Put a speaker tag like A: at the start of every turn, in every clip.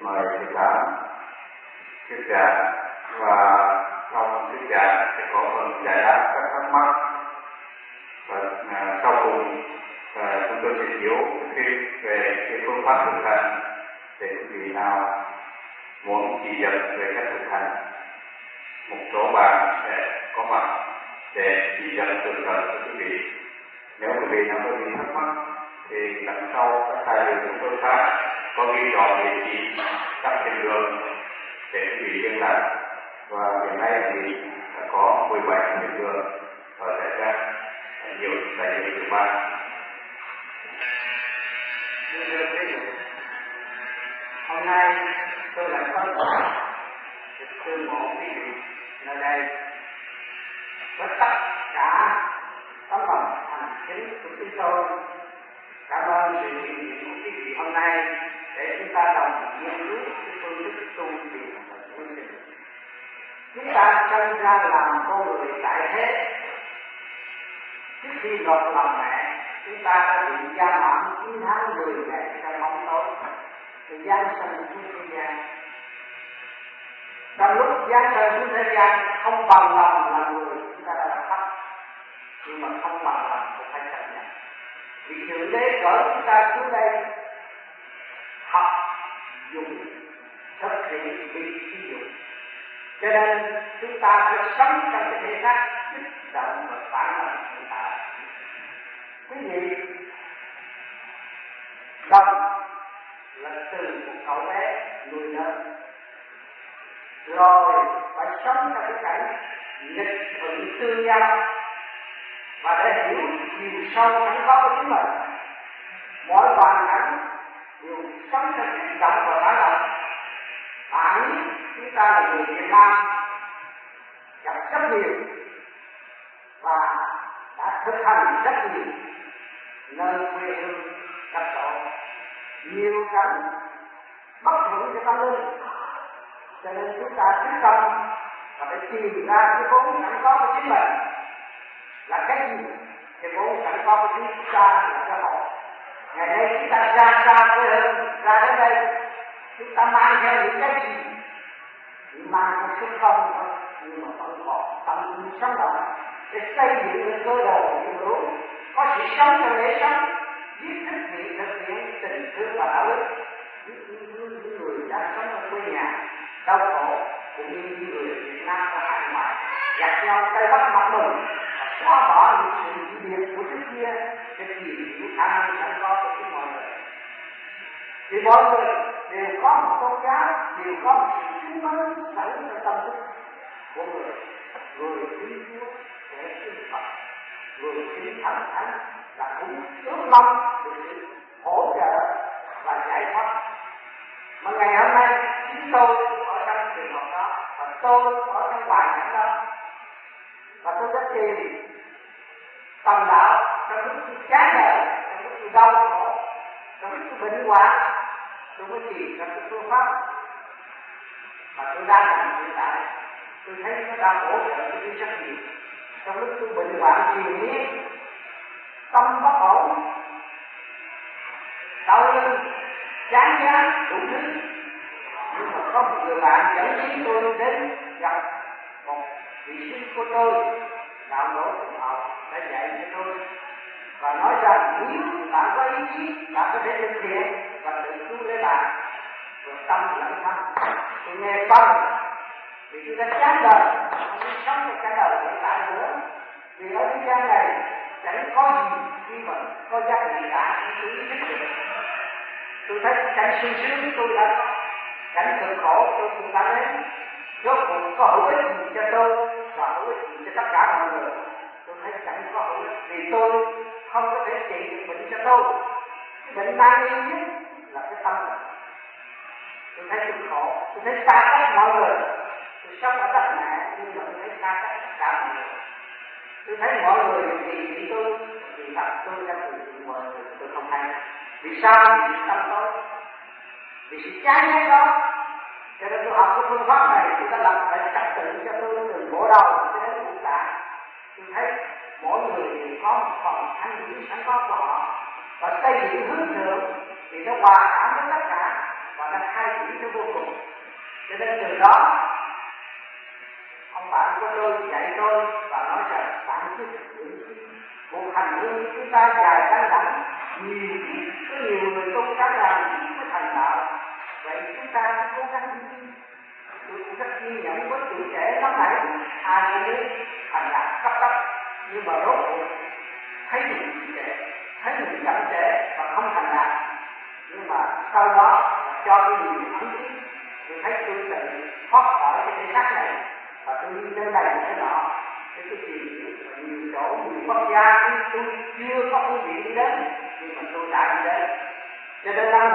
A: mời thầy Tám thuyết giảng, và trong thuyết giảng sẽ có phần giải đáp các thắc mắc, và sau cùng chúng tôi sẽ chiếu thêm về cái phương pháp thực hành để quý vị nào muốn chỉ dẫn về cách thực hành. Một số bạn sẽ có mặt để chỉ dẫn tường tận cho quý vị. Nếu quý vị nào có gì thắc mắc thì đằng sau các tài liệu chúng tôi khác có ghi rõ địa chỉ các thiên đường để quý vị liên lạc. Và hiện nay thì đã có 17 thiên đường ở tại các nhiều đại diện thứ ba.
B: Hôm nay tôi lại có được tuyên bố quý vị nơi đây với tất cả tấm lòng thành kính của chúng tôi. Cảm ơn sự hiện diện của quý vị hôm nay để chúng ta đồng nghiên cứu cái phương thức tu thiền và tu định. Chúng ta sinh ra làm con người tại thế. Trước khi lọt lòng mẹ, chúng ta đã bị giam hãm 9 tháng 10 ngày trong bóng tối, thì giáng sinh xuống thế gian. Trong lúc giáng sinh xuống thế gian, không bằng lòng là người, chúng ta đã khóc, nhưng mà không bằng lòng cũng phải chấp nhận. Vì Thượng Đế cỡ chúng ta xuống đây học dụng, thực hiện việc sử dụng. Cho nên chúng ta phải sống trong cái thể xác kích động và phản động hiện tại. Quý vị đồng là từ một cậu bé nuôi lớn, rồi phải sống trong cái cảnh nghịch thuận tương giao, và để hiểu chiều sâu sẵn có của chính mình, mỗi hoàn cảnh đều sống trong kích động và phản động. Hẳn chúng ta là người Việt Nam gặp rất nhiều và đã thực hành rất nhiều nơi quê hương đất tổ, nhiều cảnh bất thuận cho tâm linh. Cho nên chúng ta quyết tâm và phải tìm ra cái vốn sẵn có của chính mình là cái gì. Cái vốn sẵn có của chúng ta là cái hồn. Ngày nay chúng ta ra xa quê hương, ra đến đây chúng ta mang theo những cái gì? Chỉ mang một số không thôi, nhưng mà vẫn còn tâm linh sống động để xây dựng lên cơ đồ hiện hữu, có sự sống trong lễ sống, biết thực hiện tình thương và đạo đức, biết yêu thương những người đang sống ở quê nhà đau khổ, cũng như những người Việt Nam ở hải ngoại gặp nhau tay bắt mặt mình và xóa bỏ những sự dị biệt của trước kia để tìm hiểu khả năng sẵn có của chúng mọi người. Thì mọi người đều có một tôn giáo, đều có một sự chứng minh sẵn trong tâm thức của người. Người kính Chúa, kẻ kính Phật, người kính Thần Thánh là cũng ước mong được sự hỗ trợ và giải thoát. Mà ngày hôm nay chính tôi cũng ở trong trường hợp đó, và tôi ở trong bài giảng đó, và tôi đã tìm tầm đạo trong lúc tôi chán đời, trong lúc tôi đau khổ, trong lúc tôi bệnh hoạn, tôi mới tìm ra cái phương pháp mà tôi đang làm hiện tại. Tôi thấy nó đang hỗ trợ tôi rất nhiều. Trong lúc tôi bệnh hoạn triền miên, tâm bất ổn, đau lưng, chán chán đủ thứ, nhưng mà có một người bạn dẫn dắt tôi đến gặp một vị sư của tôi, đạo Đỗ Thượng Hậu, đã dạy cho tôi và nói rằng nếu bạn có ý chí, bạn có thể thực hiện và tự cứu lấy bạn, rồi tâm lẫn thân. Tôi nghe xong vì tôi đã chán đời, không muốn sống trong cái đời hiện tại nữa. Vì ở thế gian này chẳng có gì khi mà có giá trị cả, tôi ý thức được. Tôi thấy cảnh sung sướng tôi đã có, cảnh cực khổ tôi cũng đã đến. Rốt cuộc có hữu ích gì cho tôi và hữu ích gì cho tất cả mọi người. Tôi thấy chẳng có hữu ích vì tôi không có thể trị được bệnh cho tôi. Cái bệnh nan y nhất là cái tâm này. Tôi thấy cực khổ, tôi thấy xa cách mọi người. Tôi sống ở đất mẹ nhưng mà tôi thấy xa cách tất cả mọi người. Tôi thấy mọi người đều kỳ thị tôi, vì thật tôi đang kỳ thị mọi người, tôi không hay. Vì sao? Vì tâm tôi, vì sự chán ghét đó. Cho nên tôi học cái phương pháp này, tôi đã lập lại trật tự cho tôi từ bộ đầu cho đến hiện tại. Tôi thấy mỗi người đều có một phần thanh điển sẵn có của họ, và xây dựng hướng thượng thì nó hòa cảm với tất cả và nó khai triển cho vô cùng. Cho nên từ đó ông bạn của tôi dạy tôi và nói rằng bạn cứ thực hiện một hành hương chúng ta dài đăng đẳng nhiều kiếp, có nhiều người tu cả ngàn kiếp mới thành đạo. Vậy chúng ta cố gắng đi. Tôi cũng rất ghi nhận với tuổi trẻ năm nay ai cũng biết thành đạt cấp tốc, nhưng mà rốt cuộc thấy mình trẻ, thấy mình chậm trễ và không thành đạt. Nhưng mà sau đó cho tôi nhiều ấn chứng, tôi thấy tôi tự thoát khỏi cái thể xác này và tôi đi nơi này nơi nọ để tôi tìm hiểu và nhiều chỗ nhiều quốc gia tôi chưa có phương tiện đi đến, nhưng mà tôi đã đi đến. Cho nên năm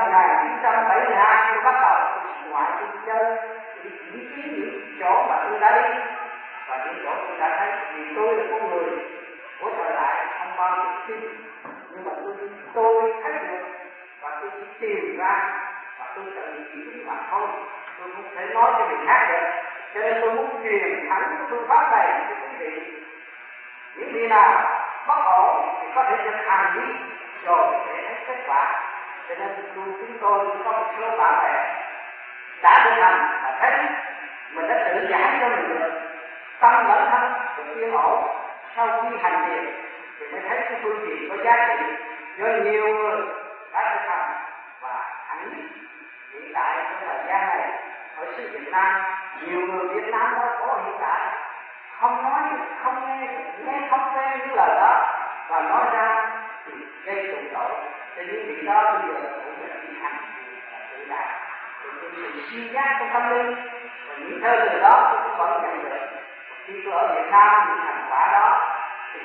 B: 1972 tôi bắt đầu tôi ngoại tôi đi chơi, tôi đi chỉ kiến những chỗ mà tôi đã đi và những chỗ tôi đã thấy. Vì tôi là con người của thời đại không bao giờ tin, nhưng mà tôi thấy được và tôi chỉ tìm ra và tôi tự chỉ mà thôi. Tôi không thể nói cho người khác được, cho nên tôi muốn truyền thẳng cái phương pháp này cho quý vị. Những vị nào bất ổn thì có thể thực hành đi rồi để thấy kết quả. Cho nên chúng tôi có một số bạn bè đã thực hành và thấy mình đã tự giải cho mình được tâm lẫn thân được yên ổn. Sau khi hành thiền thì mới thấy cái phương tiện có giá trị. Do nhiều người đã thực hành và hẳn hiện tại trong thời gian này ở xứ Việt Nam, nhiều người Việt Nam đó có hiện tại không nói, không nghe không quen những lời đó và nói ra thì gây tụng tội. Cho những vị đó bây giờ cũng là đi hành và tự đạt được sự suy giác trong tâm linh, và những thơ từ đó tôi cũng vẫn nhận được. Khi tôi ở Việt Nam những thành quả đó thì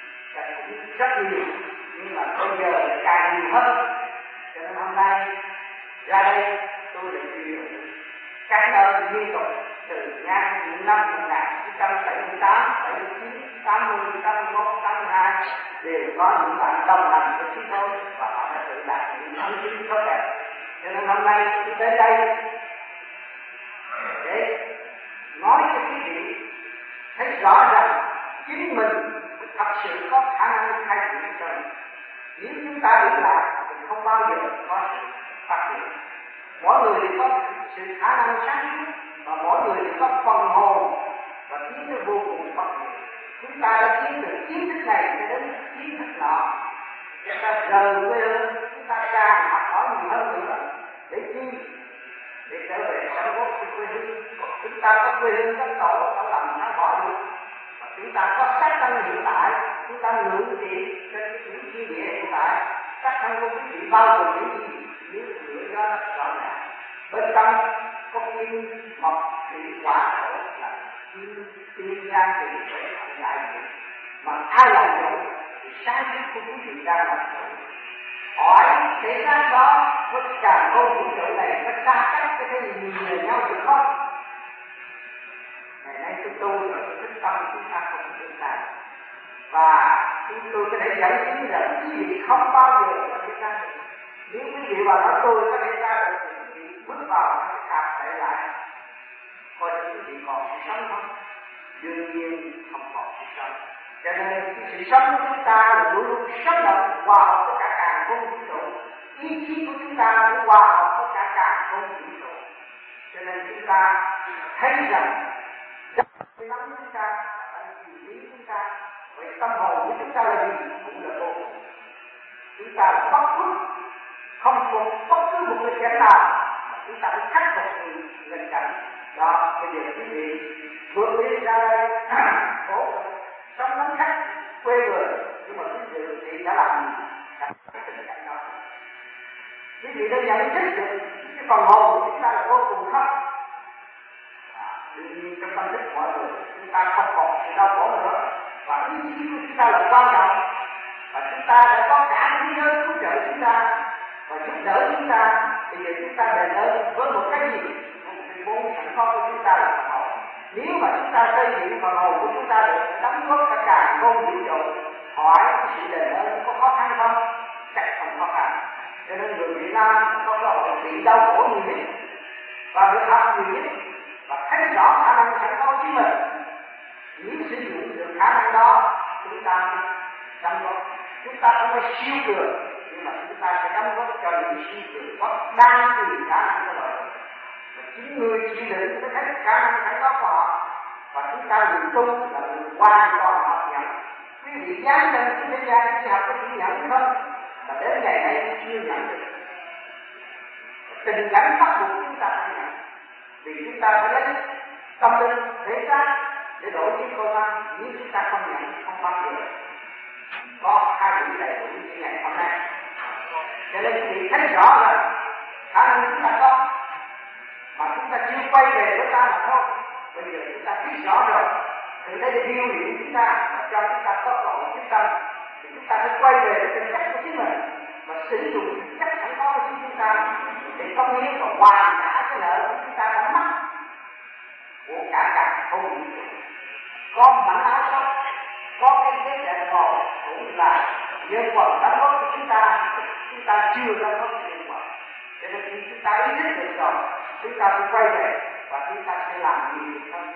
B: cũng rất nhiều, nhưng mà bây giờ càng nhiều hơn. Cho nên hôm nay ra đây tôi lại truyền các nơi liên tục từ ngang những năm 1978, 79, 80, 81, 82 đều có những bạn đồng hành với chúng tôi và họ đã tự đạt những ấn chứng tốt đẹp. Cho nên hôm nay tôi đến đây để nói cho quý vị thấy rõ rằng chính mình thật sự có khả năng thay đổi trời. Nếu chúng ta đứng lại thì không bao giờ có sự phát triển. Mỗi người có sự khả năng sáng suốt và mỗi người có phần hồn và kiến thức vô cùng bất diệt. Chúng ta đã tiến từ kiến thức này cho đến kiến thức nọ. Chúng ta rời quê hương, chúng ta càng học hỏi nhiều hơn nữa để chi? Để trở về sống gốc của quê hương. Chúng ta có quê hương các tổ không làm sao bỏ được. Và chúng ta có sát thân hiện tại, chúng ta ngưỡng tiền trên những thiên địa hiện tại. Sát thân của quý vị bao gồm những gì? Nếu lửa do nó rõ ràng. Bên trong có kim mộc thủy hỏa thổ là tiên gian thì phải thành đại diện. Mà ai làm chủ thì sáng suốt của quý vị đang làm chủ. Hỏi thế gian đó với cả câu vũ trụ này nó xa cách cái thế gì nhiều nhau được không? Ngày nay chúng tôi ở thức tâm chúng ta không tương lai. Và chúng tôi có thể giải thích rằng quý vị không bao giờ có thể ra được. Nếu quý vị vào đó tôi có thể ra được thì quý vị bước vào cái cạp để lại coi quý vị còn sự sống không? Đương nhiên không còn sự sống. Cho nên cái sự sống của chúng ta là luôn luôn sống động hòa hợp với cả càng không vũ trụ. Ý chí của chúng ta cũng hòa hợp với cả càng không vũ trụ. Cho nên chúng ta thấy rằng cái nắm chúng ta là chỉ lý chúng ta. Vậy tâm hồn của chúng ta là gì? Cũng là vô cùng. Chúng ta là bất khuất, không phục bất cứ một người cảnh nào, chúng ta phải khắc phục nghịch cảnh. Đó, bây giờ quý vị vượt đi ra đây, khổ sống nắng khách quê người, nhưng mà quý vị đã làm gì? Đã cái tình cảnh đó. Quý vị đã nhận thức được cái phần hồn của chúng ta là vô cùng không? Đương nhiên trong tâm thức mọi người, chúng ta không còn sự đau khổ nữa. Và ý chí của chúng ta là quan trọng. Và chúng ta đã có cả thế giới cứu trợ chúng ta và giúp đỡ chúng ta. Bây giờ chúng ta đền ơn với một cái gì? Một cái vốn sẵn có của chúng ta là phần hồn. Nếu mà chúng ta xây dựng phần hồn của chúng ta được đóng góp cả càng không vũ trụ, hỏi cái sự đền ơn có khó khăn không? Chắc không khó khăn. Cho nên người Việt Nam có cơ hội bị đau khổ nhiều nhất và được học nhiều nhất và thấy rõ khả năng sẵn có chính mình. Nếu sử dụng được khả năng đó, chúng ta đóng góp. Chúng ta không phải siêu cường, nhưng mà chúng ta sẽ đóng góp cho những siêu cường có đang tùy khả năng của loài. chịu đựng cái hết khả năng sẵn có của họ, và chúng ta người tu là người hoàn toàn học nhận. Quý vị giáng sinh trên thế gian chỉ học cái chữ nhận thôi, mà đến ngày nay chưa nhận được. Tình cảnh bắt buộc chúng ta phải nhận, vì chúng ta phải lấy tâm linh thể xác để đổi cái công ăn. Nếu chúng ta không nhận, không bao giờ có hai vị đầy đủ như ngày hôm nay. Cho nên quý vị thấy rõ rồi khả năng chúng ta có, mà chúng ta chưa quay về với ta mà thôi. Bây giờ chúng ta biết rõ rồi, từ đây để điều luyện chúng ta, mà cho chúng ta có cơ hội quyết tâm, thì chúng ta phải quay về với tính chất của chính mình và sử dụng tính chất sẵn có của chính chúng ta để công hiến và hoàn trả cái nợ của chúng ta đã mất của cả không bị có mảnh áo sóc, có cái ghế đẹp ngồi cũng là nhân quần đóng góp của chúng ta chưa đóng góp cho nhân quần. Cho nên khi chúng ta ý thức được rồi, chúng ta phải quay về và chúng ta sẽ làm nhiều việc hơn.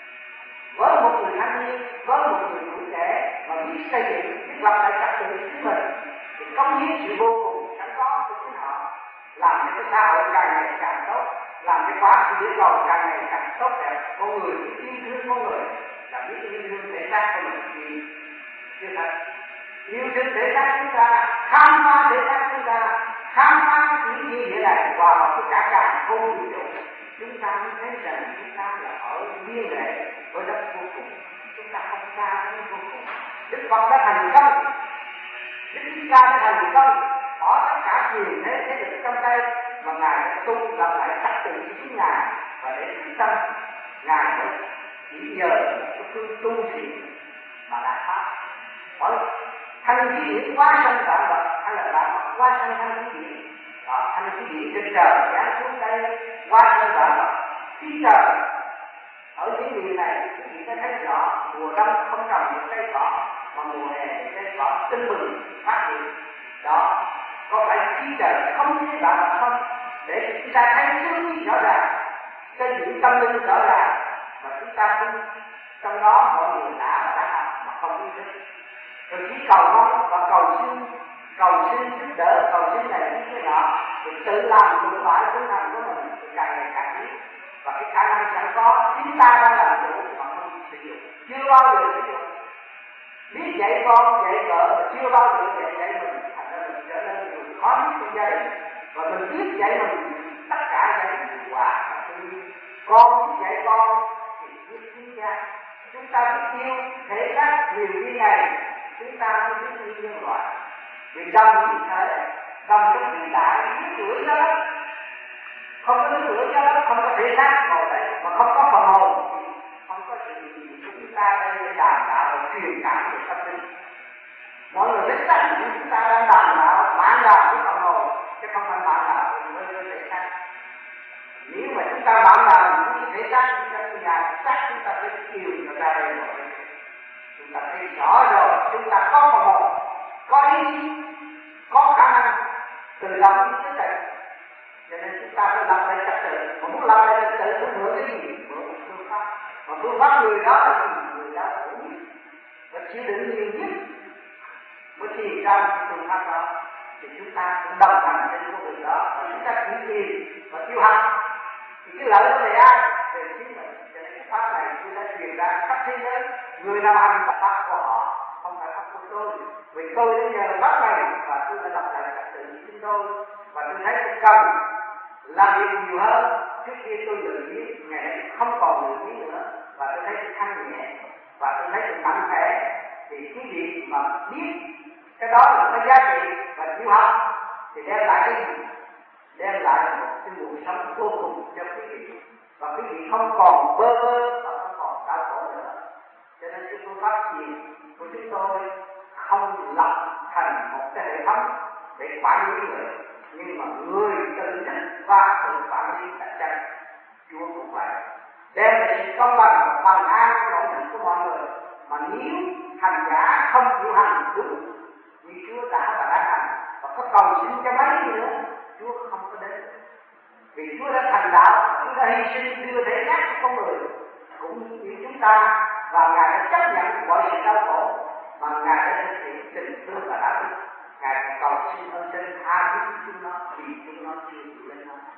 B: Với một người thanh niên, với một người tuổi trẻ mà biết xây dựng, biết lập lại trật tự chính mình, thì công hiến sự vô cùng sẵn có của chính họ, làm cho cái xã hội càng ngày càng tốt, làm cái quá khứ địa cầu càng ngày càng tốt đẹp. Con người yêu thương con người là biết yêu thương thể xác của mình thì chưa thật. Yêu thương thể xác chúng ta, khám phá thể xác chúng ta, khám phá những gì thế này và một cái càng không vũ trụ, chúng ta mới thấy rằng chúng ta là ở liên hệ với đất vô cùng, chúng ta không xa với vô cùng. Đức Phật đã thành công, Đức Thích Ca đã thành công, bỏ tất cả quyền thế lực trong tay mà ngài đã tu lập lại trật tự chính ngài, và để quyết tâm ngài mới chỉ nhờ cái phương tu thiện mà đạt pháp. Bởi thanh khí điển quá sanh vạn vật, hay là vạn vật quá sanh thanh khí điển. Thanh khí điển trên trời giáng xuống đây quá sanh vạn vật. Khí trời ở những miền này quý vị sẽ thấy rõ, mùa đông không trồng những cây cỏ, mà mùa hè thì cây cỏ tưng bừng phát triển. Đó, có phải khí trời không chế vạn vật không? Để chúng ta thấy sướng ý rõ ràng, xây dựng tâm linh rõ ràng, mà chúng ta không trong đó mọi người đã học mà không biết được. Rồi chỉ cầu mong và cầu xin giúp đỡ, cầu xin này như thế nọ, thì tự làm dụng phải tinh thần của mình thì càng ngày càng biết. Và cái khả năng sẵn có chính ta đang làm chủ mà không sử dụng, chưa bao giờ sử dụng. Biết dạy con dạy vợ chưa bao giờ dạy mình, thành ra mình trở nên người khó nhất trong gia đình. Và mình biết dạy mình tất cả dạy mình hòa và tự nhiên. Con biết dạy con thì biết chính gia. Chúng ta biết yêu thể xác nhiều như này, chúng ta mới biết yêu nhân loại. Vì đồng như thế, đồng trong vĩ đại nước lửa cho lắm. Không có nước lửa cho lắm, không có thể xác ngồi đây, mà không có phần hồn thì không có sự gì chúng ta đây đàm đạo và truyền cảm về tâm linh. Mọi người biết chắc chúng ta đang đàm đạo, mãn đạo với phần hồn, chứ không phải mãn đạo với thể xác. Nếu mà chúng ta mãn đạo với thể xác, chúng ta phải chiều nó ra đây rồi. Chúng ta thấy rõ rồi, chúng ta có phần hồn, có ý chí, có khả năng từ lòng đến tới đây. Cho nên chúng ta phải lập lại trật tự. Mà muốn lập lại trật tự phải mượn cái gì? Mượn một phương pháp. Mà phương pháp người đó là gì? Người đó khổ nhất và chịu đựng nhiều nhất mới tìm ra phương pháp đó. Thì chúng ta cũng đồng hành trên con đường đó và chúng ta chỉ tìm và tiêu hành. Thì cái lợi đó về ai? Về chính mình. Cho nên cái pháp này tôi đã truyền ra khắp thế giới. Người nào hành là pháp của họ, không phải pháp của tôi. Vì tôi đã nhờ pháp này và tôi đã lập lại trật tự chính tôi. Và tôi thấy tôi cần làm việc nhiều hơn. Trước kia tôi lười biếng, ngày nay không còn lười biếng nữa. Và tôi thấy tôi thanh nhẹ, và tôi thấy tôi mạnh khỏe. Thì cái việc mà biết cái đó là cái giá trị và chịu học thì đem lại cái gì? Đem lại một cái cuộc sống vô cùng cho quý vị. Và quý vị không còn bơ vơ và không còn đau khổ nữa. Cho nên cái phương pháp thiền của chúng tôi không lập thành một cái hệ thống để quản lý người, nhưng mà người tự thức và tự quản lý cạnh tranh. Chúa cũng vậy, đem lại sự công bằng, bằng an nội thức của mọi người. Mà nếu hành giả không chịu hành đúng như Chúa đã và đang hành, và có cầu xin cho mấy gì nữa, Chúa không có đến. Vì Chúa đã thành đạo, Chúa đã hy sinh đưa thể xác của con người cũng như chúng ta, và Ngài đã chấp nhận mọi sự đau khổ, mà Ngài đã thực hiện tình thương và đạo đức. Ngài cầu xin ơn trên tha thứ chúng nó vì chúng nó chưa chịu lên nó.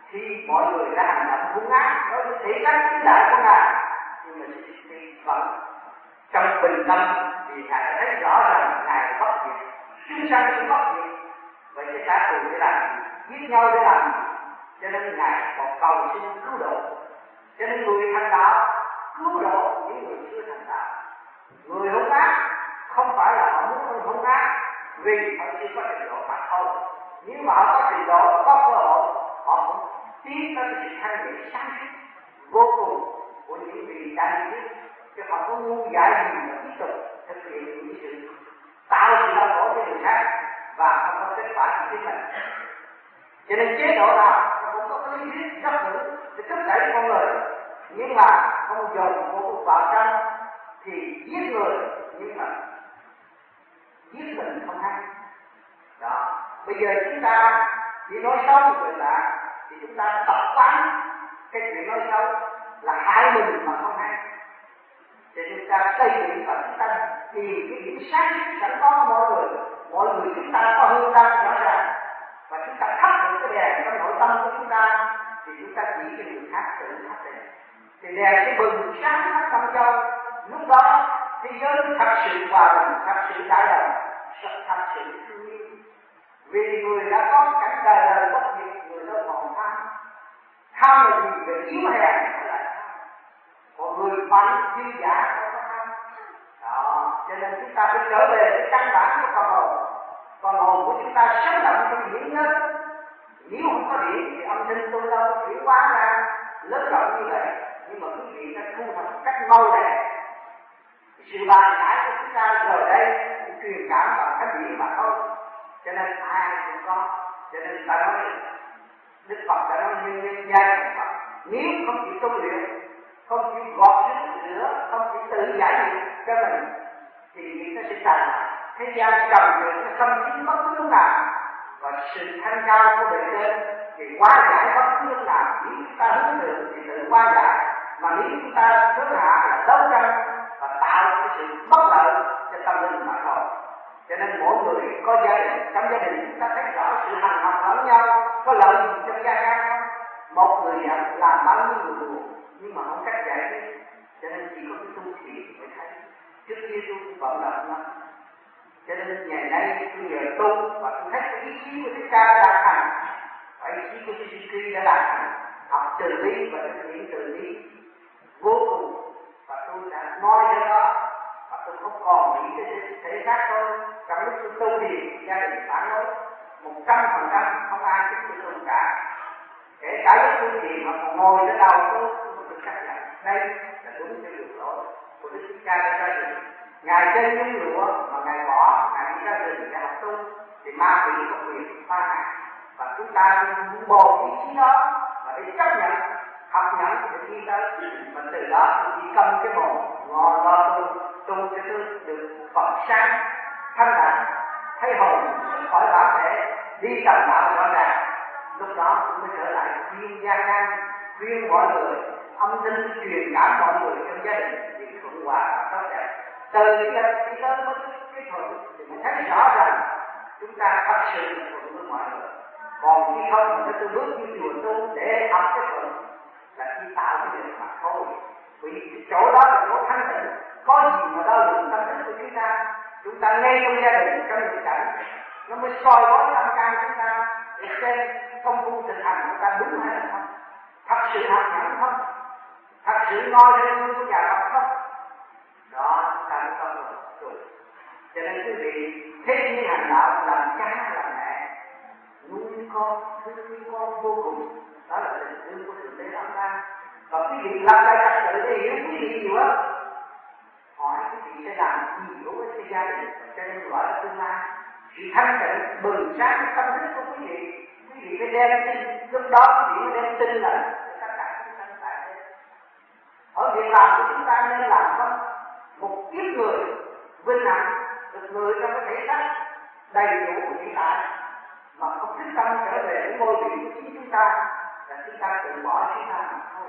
B: thì mọi người đã hành động hung ác đối với thể cách vĩ đại của Ngài, nhưng mà thì vẫn trong bình tâm thì Ngài đã thấy rõ rằng Ngài bất diệt, chúng sanh cũng bất diệt. Vậy thì cả cùng để làm giết nhau để làm, cho nên Ngài còn cầu xin cứu độ. Cho nên người thành đạo cứu độ những người chưa thành đạo. Người hung ác không phải là họ muốn hung ác vì họ chưa có trình độ mà thôi. Nếu mà họ có trình độ, có cơ hội, họ cũng tiến tới sự thay đổi sáng suốt vô cùng của những vị đại diện, chứ họ có ngu dại gì mà tiếp tục thực hiện những sự tạo sự đau khổ cho người khác và không có kết quả cho chính mình. Cho nên chế độ nào nó cũng có cái lý thuyết rất hữu để thúc đẩy con người, nhưng mà không dồn một vào trong thì giết người, nhưng mà giết mình không hay. Đó, bây giờ chúng ta chỉ nói xấu người lạ thì chúng ta tập quán cái chuyện nói xấu là hại mình mà không hay. Thì chúng ta xây dựng và chúng ta tìm cái điểm sáng sẵn có của mọi người chúng ta có hương tâm rõ ràng và chúng ta thắp được cái đèn trong nội tâm của chúng ta thì chúng ta chỉ cho người khác tự thắp đèn, thì đèn sẽ bừng sáng khắp tâm châu. Lúc đó thế giới thật sự hòa bình, thật sự đại đồng, thật sự thương yêu. Vì người đã có cảnh đời đời bất diệt, người đâu còn tham. Tham là gì? Về yếu hèn hay là tham? Còn người mạnh dư giả không có tham. Đó, cho nên chúng ta phải trở về cái căn bản của con hồn. Con hồn của chúng ta sống động trong điển nhất. Nếu không có điển thì âm thanh tôi đâu có chuyển hóa ra lớn rộng như vậy. Nhưng mà quý vị đã thu thập cách mau đẹp. Sự bài giải của chúng ta giờ đây truyền cảm bằng thánh điển mà thôi. Cho nên ai cũng có. Cho nên ta nói Đức Phật đã nói nguyên giai của Phật. Nếu không chịu tu luyện, không chịu gọt rửa nữa, không chịu tự giải quyết cho mình thì việc nó sẽ thành thế gian trầm được nó không chính bất cứ lúc nào. Và sự thanh cao của bề trên thì hóa giải bất cứ lúc nào. Nếu chúng ta hướng được thì tự hóa giải, mà nếu chúng ta hướng hạ là đấu tranh và tạo cái sự bất lợi cho tâm linh mà thôi. Cho nên mỗi người có gia đình, trong gia đình chúng ta thấy rõ sự hành học lẫn nhau, có lợi gì trong gia can không? Một người làm bao nhiêu người buồn, nhưng mà không cách giải quyết. Cho nên chỉ có cái tu thiện mới thấy. Trước kia tôi cũng bận rộn lắm. Cho nên ngày nay tôi giờ tu và tôi thấy cái ý chí của Thích Ca đã đạt thành, và ý chí của Suzuki đã đạt thành, học từ bi và thực hiện từ bi vô cùng. Và tôi đã nói cho đó. Và tôi không còn nghĩ cái thể xác thôi. Trong lúc tôi tu thì gia đình phản đối 100% không ai thích tôi tu cả. Kể cả lúc tôi thiền mà còn ngồi trên đầu tôi được xác nhận đây là đúng cái đường lối của Đức Thích Ca đã ra rừng. Ngài chơi nhung lụa mà Ngài bỏ, Ngài đi ra rừng để học tu thì ma quỷ có quyền phá hại. Và chúng ta muốn bồi ý chí đó và để chấp nhận, học nhận thì đi tới. Và từ đó tôi chỉ cầm cái mồm ngồi lo tu cho tôi được Phật sáng thanh đẳng, thấy hồn khỏi bản thể, đi tầm đạo rõ ràng. Lúc đó tôi mới trở lại khuyên gia can, khuyên mọi người, âm thanh truyền cảm mọi người trong gia đình vì thuận hòa và tốt đẹp. Từ khi đi tới mới cái thuận thì mình thấy rõ ràng chúng ta thật sự thuận với mọi người. Còn khi không thì tôi bước như chùa tu để học cái thuận là chỉ tạo cái điều mà thôi. Vì chỗ đó là chỗ thanh tịnh, có gì mà đo lường tâm thức của chúng ta ngay trong gia đình, trong người cảnh nó mới soi bói tâm can chúng ta để xem công phu thực hành chúng ta đúng hay là không, thật sự học nhẫn không, thật sự ngồi trên gương của nhà Phật không. Đó chúng ta mới có rồi. Cho nên quý vị thế như hành đạo làm cha làm mẹ nuôi con, thương con vô cùng, đó là tình thương của Thượng Đế Tam Đa. Và quý vị làm lại trật tự để hiểu quý vị nhiều lắm. Hỏi quý vị sẽ làm gì đối với cái gia đình, cho nên gọi là tương lai. Sự thanh tịnh bừng sáng cái tâm thức của quý vị phải đem tin, lúc đó quý vị mới đem tin lại để tất cả chúng ta tại đây. Ở việc làm của chúng ta nên làm không? Một kiếp người vinh hạnh được người trong cái thể xác đầy đủ của hiện tại mà không thích tâm trở về cái ngôi vị của chính chúng ta là chúng ta tự bỏ chúng ta mà thôi.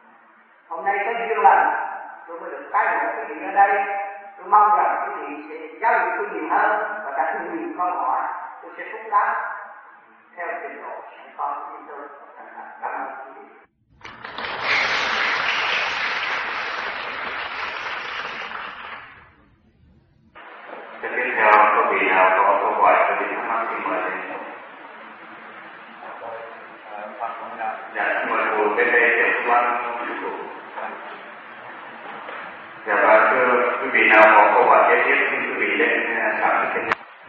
B: Hôm nay có duyên lành tôi mới được tái ngộ quý vị ở đây. Tôi mong rằng quý vị sẽ giáo dục tôi nhiều hơn và đặt nhiều câu hỏi tôi sẽ phúc đáp theo trình độ sẵn có của tôi.
A: Tiếp theo có vị nào có câu hỏi có gì thắc mắc thì mời lên. Dạ, mời cô bên đây để quan sư phụ. Dạ, và thưa quý vị nào có câu hỏi kế tiếp thì quý vị lên tham gia.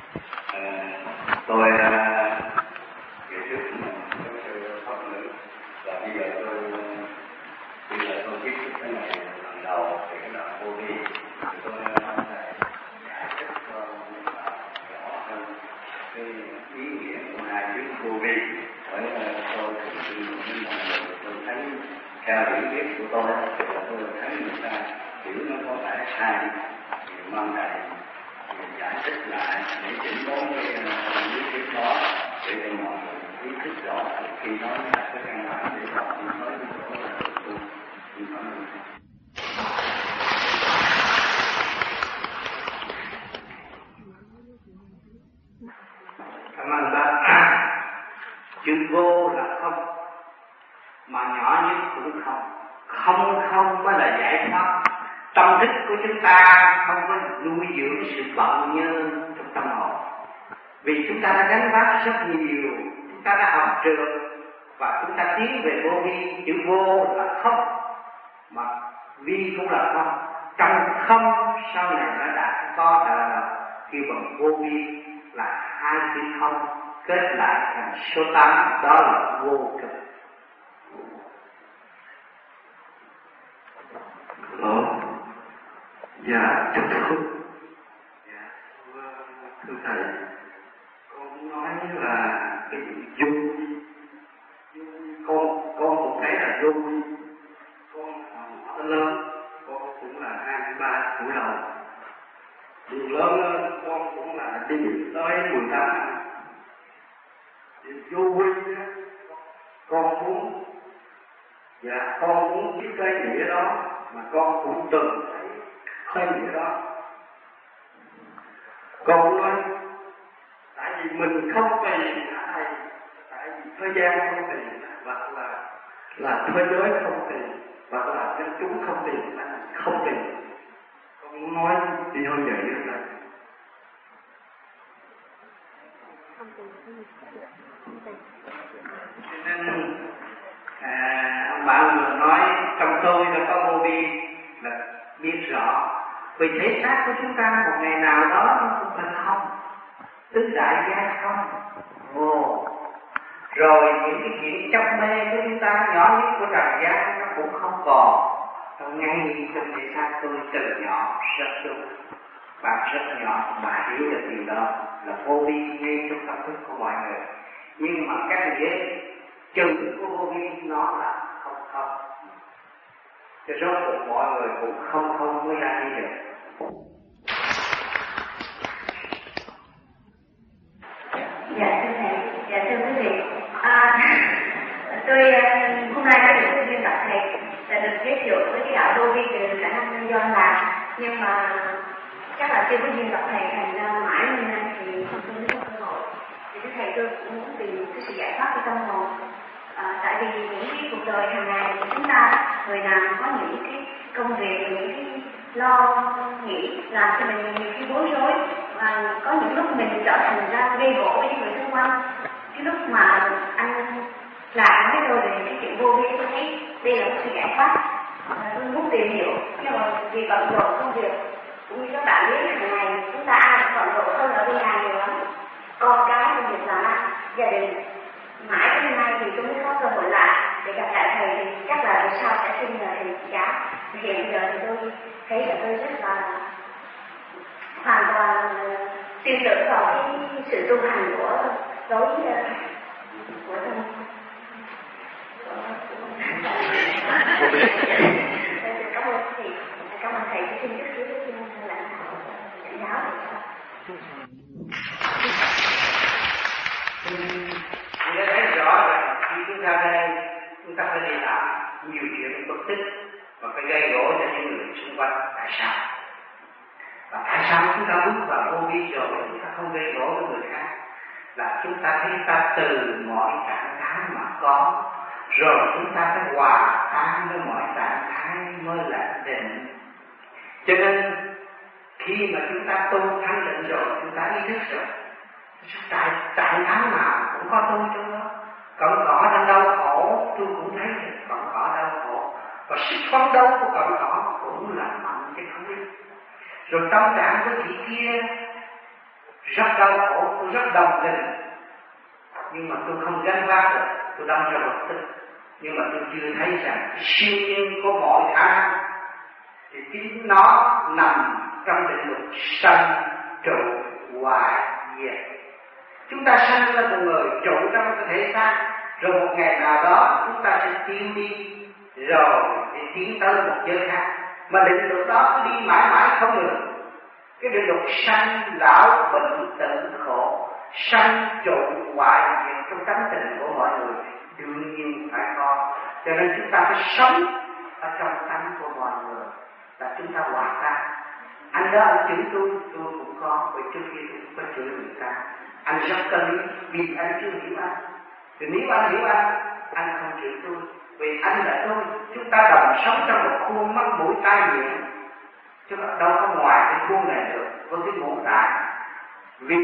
C: Tôi giới thiệu với sư pháp nữ và bây giờ tôi tiếp tục cái này lần đầu thì cái đoạn vô vi thì tôi giải thích cho rõ hơn cái ý nghĩa của hai chữ vô vi. Bởi tôi thì mọi người tôi thấy theo hiểu biết của tôi thì tôi thấy người ta hiểu nó có vẻ sai thì mong thầy giải thích lại để chỉnh đốn cái lý thuyết đó để cho mọi người ý thức rõ khi nói lại cái căn bản để họ đi tới cái chỗ là tu.
B: Cảm ơn bác. Chữ vô là không, mà nhỏ nhất cũng không. Không mới là giải thoát. Tâm thức của chúng ta không có nuôi dưỡng sự bận nhơ trong tâm hồn. Vì chúng ta đã gánh vác rất nhiều, chúng ta đã học trường và chúng ta tiến về vô vi. Chữ vô là không, mà vi cũng là không. Trong không sau này nó đã có kêu bằng vô vi là hai chữ không kết lại thành số 8, đó là vô cực.
C: Dạ, thưa thầy, con nói là cái dung, con một cái là dung, con lớn, con cũng là 23 tuổi đầu, đường lớn lên con cũng là đi tới 18 năm, vô vi á, con muốn, dạ con muốn biết cái nghĩa đó mà con cũng từng thấy cái nghĩa đó. Con nói tại vì mình không tìm thầy, tại vì thế gian không tìm, hoặc là thế giới không tìm, hoặc là dân chúng không tìm, không tìm. Con muốn nói đi hơn vậy nữa là
B: cho nên ông bạn vừa nói trong tôi đã có vô vi là biết rõ. Vì thể xác của chúng ta một ngày nào đó nó cũng thành không, tứ đại giác không. Rồi những cái chuyện chấp mê của chúng ta nhỏ nhất của trần gian nó cũng không còn. Ngay trong thể xác tôi từ nhỏ rất đúng, bạn rất nhỏ mà hiểu được điều đó là vô vi ngay trong tâm thức của mọi người. Nhưng mà các nghĩa chừng của vô vi nó là không. Cho rốt cuộc mọi người cũng không mới ra đi được.
D: Dạ thưa thầy, dạ thưa quý vị, tôi hôm nay đã được cái duyên gặp thầy là được giới thiệu với cái đạo vô vi từ khả năng do làm, nhưng mà chắc là chưa có duyên gặp thầy, thành ra mãi hôm nay thì không có cơ hội. Thì thưa thầy, tôi cũng muốn tìm cái sự giải thoát của tâm hồn. Tại vì những cái cuộc đời hàng ngày của chúng ta, người nào có những cái công việc, những cái lo nghĩ làm cho mình nhiều khi bối rối, và có những lúc mình trở thành ra gây gỗ với những người xung quanh. Cái lúc mà anh làm nói đôi về cái chuyện vô vi, tôi thấy đây là một sự giải thoát. Tôi muốn tìm hiểu, nhưng mà vì bận rộn công việc, cũng như các bạn biết hàng ngày chúng ta ai cũng bận rộn hơn ở bên nhà nhiều lắm, con cái công việc làm ăn, gia đình. Mãi đến nay thì tôi mới có cơ hội lại để gặp lại thầy, thì chắc là lần sau sẽ xin nhờ thầy chỉ giáo. Hiện giờ thì tôi thấy là tôi rất là hoàn toàn tin tưởng vào cái sự tu hành của đối của thân. Cảm ơn thầy, xin chúc quý xin lãnh đạo chỉ giáo.
B: Tôi đã thấy rõ là khi chúng ta phải đi làm nhiều chuyện bất tích và phải gây gỗ cho những người xung quanh. Tại sao? Và tại sao chúng ta bước vào vô vi rồi chúng ta không gây gỗ với người khác? Là chúng ta thấy ta từ mọi trạng thái mà có rồi chúng ta phải hòa tan với mọi trạng thái mới là định. Cho nên khi mà chúng ta tu thanh định rồi, chúng ta ý thức rồi, trạng thái nào cũng có tôi trong đó. Cọng cỏ đang đau khổ, tôi cũng thấy cọng cỏ đau khổ, và sức phấn đấu của cọng cỏ cũng là mạnh chứ không biết. Rồi tâm trạng của chị kia rất đau khổ, tôi rất đồng tình, nhưng mà tôi không gánh vác được, tôi đâm ra bực tức. Nhưng mà tôi chưa thấy rằng siêu nhiên của mọi khả năng thì chính nó nằm trong định luật sanh trụ hoại diệt. Chúng ta sanh là một người trụ trong cái thể xác, rồi một ngày nào đó chúng ta sẽ tiêu đi, rồi để tiến tới một giới khác. Mà định luật đó cứ đi mãi mãi không ngừng. Cái định luật sanh lão bệnh tử khổ, sanh trụ hoại diệt trong tánh tình của mọi người đương nhiên phải có. Cho nên chúng ta phải sống ở trong tánh của mọi người, là chúng ta hòa tan. Anh đó anh chửi tôi cũng có, bởi trước kia tôi cũng có chửi người ta. Anh rất cần lý vì anh chưa hiểu anh. Thì nếu anh hiểu anh không chửi tôi, vì anh là tôi. Chúng ta đồng sống trong một khuôn mắt mũi tai miệng, chứ đâu có ngoài cái khuôn này được với cái ngũ tạng. Vì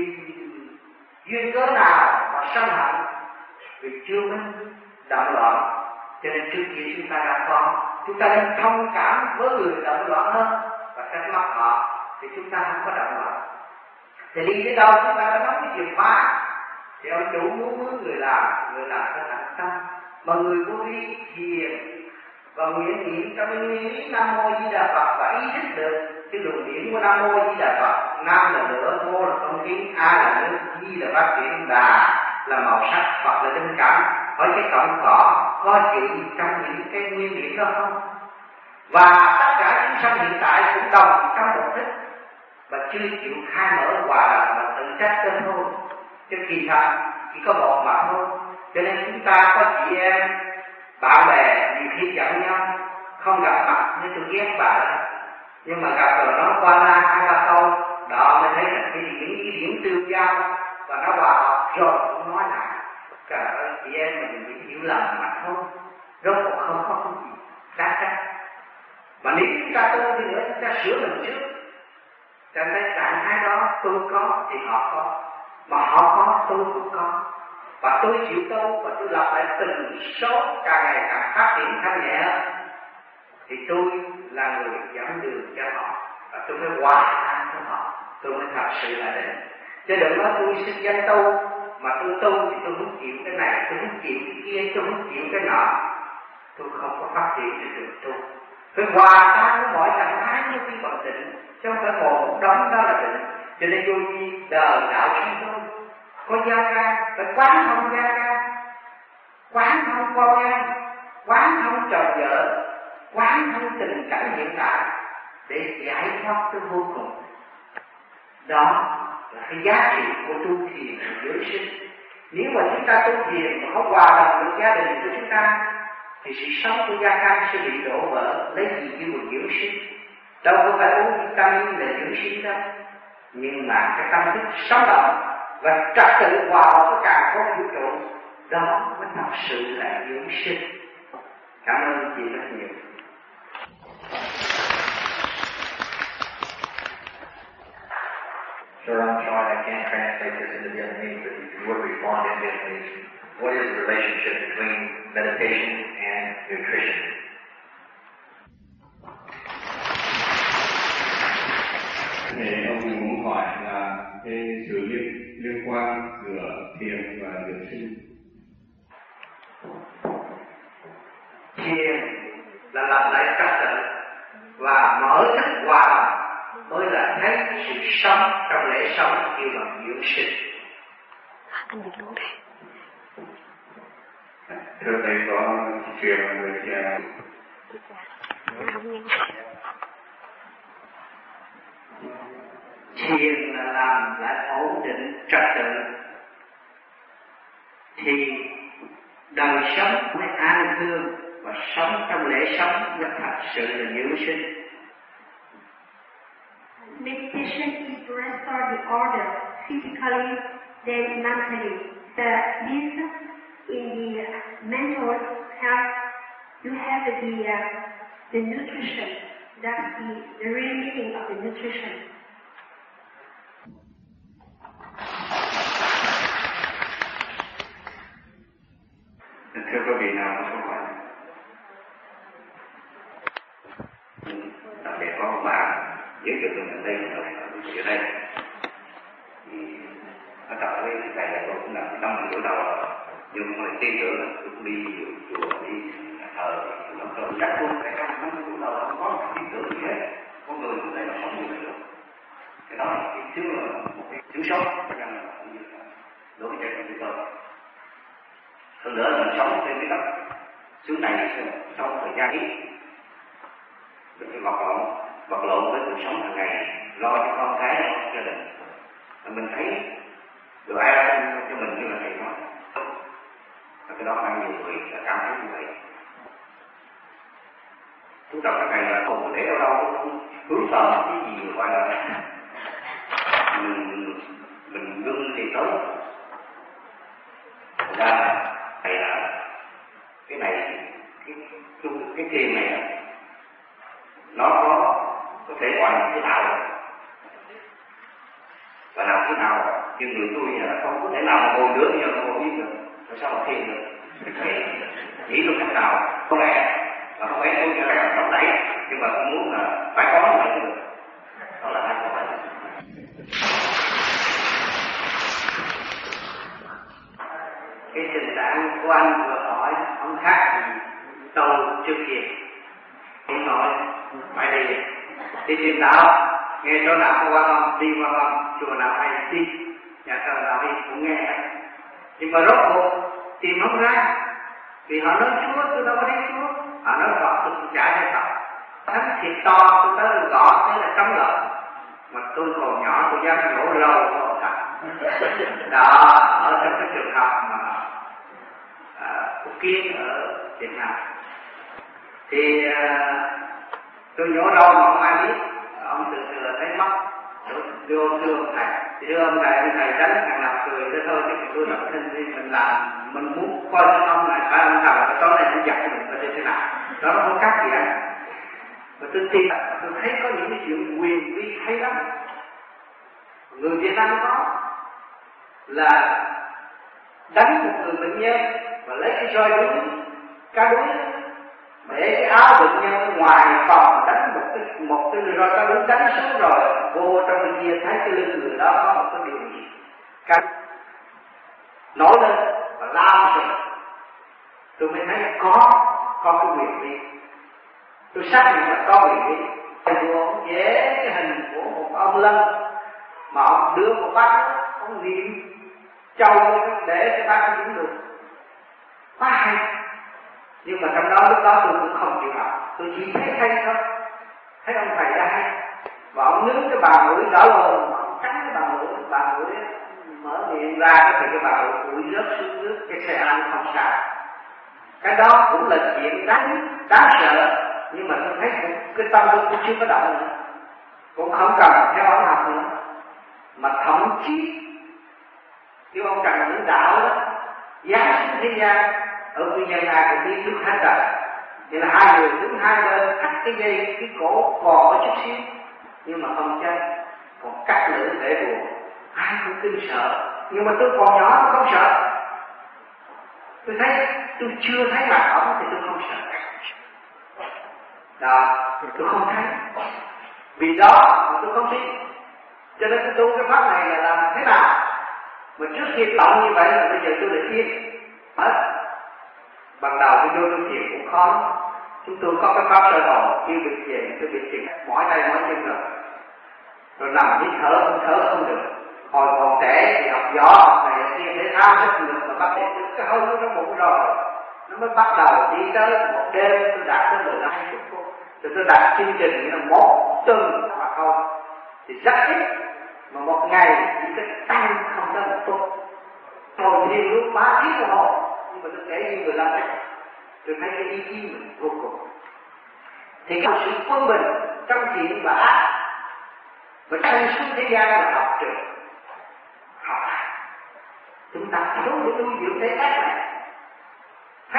B: duyên cớ nào mà sân hận? Vì chưa minh động loạn, cho nên trước kia chúng ta đã có. Chúng ta nên thông cảm với người động loạn hơn và trách móc họ, thì chúng ta không có động loạn. Thì đi tới đâu chúng ta đã nắm cái chìa khóa, thì ông chủ muốn mướn người làm phải thành tâm. Mà người vô vi thiền và nguyện niệm trong nguyên lý Nam Mô Di Đà Phật và ý thức được cái luồng điển của Nam Mô Di Đà Phật. Nam là lửa, Mô là không khí, A là nước, Di là phát triển, Đà là màu sắc, Phật là linh cảm. Hỏi cái cọng cỏ có chữ trong những cái nguyên điển đó không? Và tất cả chúng sanh hiện tại cũng đồng trong một thức, và chưa chịu khai mở hòa đồng và tự trách tên thôi, chứ kỳ thật chỉ có một mặt thôi. Cho nên chúng ta có chị em bạn bè nhiều khi giận nhau không gặp mặt, nhưng tôi ghét bà đó, nhưng mà gặp rồi nói qua la 2-3 câu đó mới thấy là cái điểm tương giao và nó hòa hợp rồi cũng nói lại. Trời ơi, chị em mình chỉ hiểu lầm mà thôi, rốt cuộc không có cái gì đáng trách. Mà nếu chúng ta tu đi nữa, chúng ta sửa mình trước. Cho nên trạng thái đó tôi có thì họ có, mà họ có tôi cũng có. Và tôi chịu tu và tôi lập lại từng số càng ngày càng phát triển thanh nhẹ hơn, thì tôi là người dẫn đường cho họ, và tôi phải hòa tan với họ, tôi mới thật sự là định. Chứ đừng nói tôi xin danh tu, mà tôi tu thì tôi không chịu cái này, tôi không chịu cái kia, tôi không chịu cái nọ, tôi không có phát triển được đường tu. Phải hòa tan với mọi trạng thái như khi còn định, chứ không phải ngồi một đống đó là định. Cho nên vô vi đời đạo sinh thôi, có gia can phải quán thông gia can, quán thông con em, quán thông chồng vợ, quán thông tình cảnh hiện tại để giải thoát tới vô cùng. Đó là cái giá trị của tu thiền của giới sinh. Nếu mà chúng ta tu thiền mà không hòa đồng được gia đình của chúng ta, thì sự sống của gia can sẽ bị đổ vỡ. Lấy gì như một dưỡng sinh? Đâu có phải uống vitamin là dưỡng sinh đâu, nhưng mà cái tâm thức sống động và trật tự hòa hợp với cả không vũ trụ, đó mới thật sự là dưỡng sinh. Cảm ơn chị rất nhiều.
C: Sir, I'm sorry I can't translate this into Vietnamese, but if you would respond in Vietnamese, what is the relationship between meditation and nutrition?
E: Thì ông muốn hỏi là cái sự liên quan giữa thiền và dưỡng sinh.
B: Thiền là lập lại trật tự và mở thức hòa đồng mới là thấy sự sống trong lễ sống kêu bằng dưỡng sinh.
F: Anh dịch luôn đây.
E: Thưa thầy, có chuyện là người già
F: không nghe.
B: Thiền là làm lại ổn định trật tự, thì đời sống mới an cư và sống trong lễ sống mới thật sự là dưỡng sinh.
D: Meditation is to restore the order physically, then mentally. This in the mental health, you have the nutrition. That's the real meaning of the nutrition.
A: Thưa quý vị nào có câu hỏi? Đặc biệt có một bạn giới thiệu tôi gần đây ở đây thì nó tập với thầy là tôi cũng làm trong một buổi đầu nhưng mà tin tưởng là tôi cũng đi chùa đi thờ nó tôi chắc luôn cái trong nó buổi đầu không có tin tưởng gì hết, có người cũng thấy nó sống như vậy luôn. Cái đó là cái thiếu một cái thiếu sót cho nên là cũng như là đối với trẻ con chúng tôi. Hơn nữa là sống trên cái đất xứ này trong thời gian ít mình phải vật lộn với cuộc sống hàng ngày, lo cho con cái, lo cho gia đình. Và mình thấy được ai ra cho mình như là thầy nói, và cái đó đang nhiều người là cảm thấy như vậy. Chúng ta cái này là không để ở đâu không hướng sợ cái gì gọi là mình đương đi tới. Thật ra thầy là cái này cái thiền này nó có thể gọi là cái đạo và làm thế nào nhưng người tôi là không có thể nào mà ngồi nữa giờ ngồi yên được, tại sao mà thiền được? Nghĩ được cách nào có lẽ và không phải tôi cho rằng không đẩy nhưng mà tôi muốn là phải có nó mới được. Đó là hai câu hỏi.
B: Cái tình trạng của anh vừa hỏi không khác gì tôi trước kia. Anh nói phải đi tìm đạo, nghe chỗ nào có quan âm đi quan âm, chùa nào hay đi, nhà thờ nào đi cũng nghe. Nhưng mà rốt cuộc tìm không ra, vì họ nói Chúa tôi đâu có thấy Chúa, họ nói Phật tôi cũng chả thấy Phật. Thánh thiệt to tôi tới gõ thế là cấm lợi, mà tôi còn nhỏ tôi dám nhổ râu không thật. Đó ở trong cái trường học mà Phúc Kiến ở Việt Nam thì tôi nhổ râu mà không ai biết, ông từ từ thấy mất, vô thưa ông thầy, thưa ông thầy đánh thằng nào cười thế thôi, chứ tôi lập thân đi mình làm, mình muốn coi cái ông này phải ông thầy cái tối này cũng giặt mình phải như thế nào, đó nó không khác gì anh. Và tôi tin, tôi thấy có những cái chuyện quyền vi hay lắm. Người Việt Nam có là đánh một người bệnh nhân và lấy cái roi đuối, cá đuối, để cái áo bệnh nhân ở ngoài phòng đánh một cái roi cá đuối đánh xuống rồi vô trong bên kia thấy cái lưng người đó có một cái điều gì cá nổi lên và lao rồi. Tôi mới thấy có cái quyền đi. Tôi xác định là có quyền đi. Thầy vừa vẽ cái hình của một ông Lân mà ông đưa một bát ông niệm châu để cái bát nó được quá hay. Nhưng mà trong đó lúc đó tôi cũng không chịu học, tôi chỉ thấy hay thôi, thấy ông thầy ra hay và ông nướng cái bàn mũi đỏ lồn, ông cắn cái bàn mũi mở miệng ra thì cái bàn mũi rớt xuống nước, cái xe ăn không sao. Cái đó cũng là chuyện đáng sợ, nhưng mà tôi thấy cái tâm tôi cũng chưa có động nữa, cũng không cần theo ông học nữa, mà thậm chí kêu ông Trần Hưng Đạo đó giáng xuống thế gian ở nguyên nhân ai cũng biết trước hết rồi. Vậy là hai người đứng hai bên cắt cái dây cái cổ còn có chút xíu nhưng mà không chết, còn cắt lưỡi để buồn, ai cũng kinh sợ. Nhưng mà tôi còn nhỏ tôi không sợ, tôi thấy tôi chưa thấy mặt ổng thì tôi không sợ. Đó, tôi không thấy, vì đó mà tôi không tin. Cho nên tôi tu cái pháp này là làm thế nào mà trước khi động như vậy là bây giờ tôi để yên hết. Ban đầu tôi vô tôi thiền cũng khó. Chúng tôi có cái pháp sơ đồ kêu việc về, tôi bị thiền mỏi tay mỏi chân rồi nằm hít thở không được. Hồi còn trẻ thì học võ học này kia thể thao hết được, mà bắt đầu cái hơi nó trong bụng rồi nó mới bắt đầu đi tới một đêm tôi đạt tới 15-20 phút. Rồi tôi đặt chương trình như là 1 tuần mà thôi thì rất ít, mà một ngày chỉ có tăng không tới 1 phút. Ngồi thiền luôn 3 tiếng đồng hồ, nhưng mà tôi kể như 15 phút, tôi thấy cái ý chí mình vô cùng. Thì có sự quân bình trong thiện và ác, và trong suốt thế gian là học trường, học chúng ta thiếu để nuôi dưỡng thế cách này.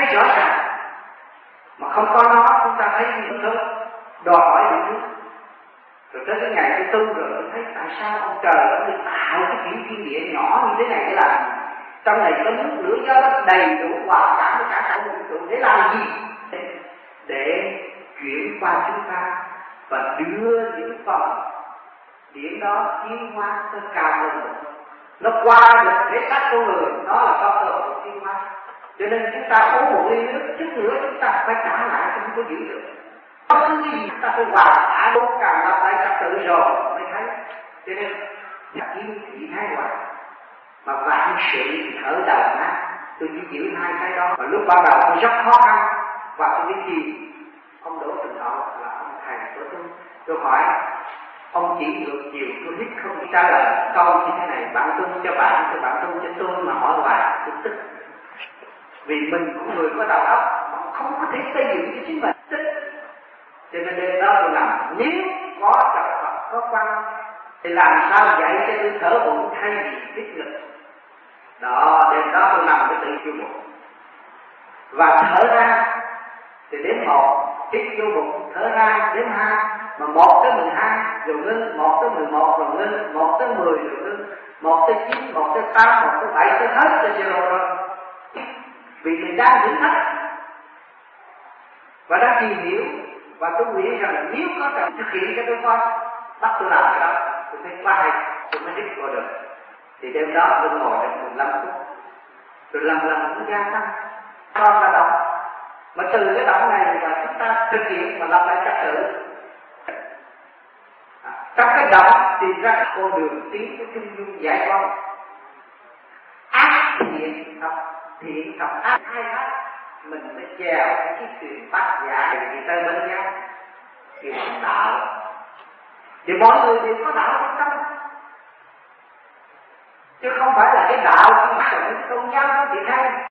B: rõ ràng. Mà không có nó chúng ta thấy những thứ đòi hỏi những thứ. Rồi tới cái ngày tôi tu rồi tôi thấy tại sao ông trời đã được tạo cái tiểu thiên địa nhỏ như thế này để làm gì? Trong này có nước lửa gió đất đầy đủ hòa cảm với cả vũ trụ để làm gì? Để chuyển qua chúng ta và đưa những phần điểm đó tiến hóa tới cao hơn nữa. Nó qua được thể xác con người, nó là có cơ hội tiến hóa. Cho nên chúng ta uống một ly nước, chút nữa chúng ta phải trả lại, không có giữ được. Có thứ gì chúng ta phải hòa thả đốt càng lặp lại trật tự rồi mới thấy. Cho nên yên thị thái hoài. Mà vạn sự thì thở đầu nát. Tôi chỉ giữ hai cái đó. Và lúc ban đầu tôi rất khó khăn. Và tôi biết gì? Ông Đỗ Tình Hậu là ông thầy của tôi hỏi ông chỉ ngược chiều, tôi hít không trả lời câu như thế này. Bạn tu cho bạn, thì bạn tu cho tôi mà hỏi hoài tôi tức. Vì mình cũng người có đầu óc mà không có thể xây dựng cho chính mình tức. Cho nên đêm đó tôi làm, nếu có trời Phật có quan thì làm sao dạy cho tôi thở bụng thay vì hít ngực. Đó, đêm đó tôi nằm cái tự vô bụng và thở ra thì đến 1 hít vô bụng, thở ra đến 2, mà 1 tới 12 rồi ngưng, 1 tới 11 rồi ngưng, 1 tới 10 rồi ngưng, 1 tới 9, 1 tới 8, 1 tới 7 tới hết tới zero rồi. Vì mình đang thử thách và đang tìm hiểu. Và tôi nghĩ rằng nếu có cần thực hiện cho tôi coi, bắt tôi làm cái đó, tôi thấy quá hay, tôi mới hít vào được. Thì đêm đó tôi ngồi được 15 phút, rồi lần nó gia tăng, con là động. Mà từ cái động này là chúng ta thực hiện và làm lại trật tự. Trong cái động tìm ra cái con đường tiến cái trung dung giải thoát. Ác thiện học ác hai hết. Mình phải chèo cái thuyền bát dạ thì tới bên nhau thì thành đạo. Thì mọi người đều có đạo trong tâm, chứ không phải là cái đạo không phải là những tôn giáo thì hay.